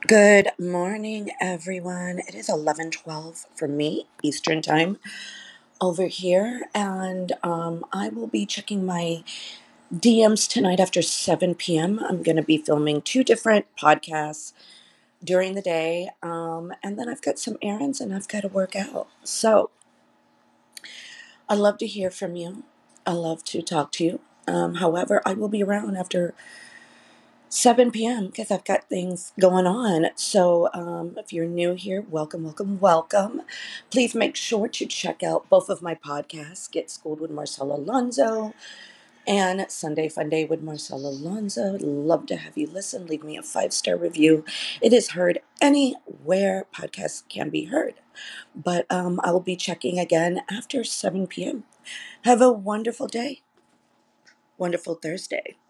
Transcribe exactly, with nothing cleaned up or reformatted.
Good morning, everyone. It is eleven twelve for me, Eastern Time, over here, and um, I will be checking my D Ms tonight after seven p m. I'm going to be filming two different podcasts during the day, um, and then I've got some errands and I've got to work out. So I love to hear from you. I love to talk to you. Um, however, I will be around after seven p m because I've got things going on. So um, if you're new here, welcome, welcome, welcome. Please make sure to check out both of my podcasts, Get Schooled with Marcella Alonso and Sunday Fun Day with Marcella Alonso. I'd love to have you listen. Leave me a five-star review. It is heard anywhere podcasts can be heard. But um, I will be checking again after seven p m. Have a wonderful day. Wonderful Thursday.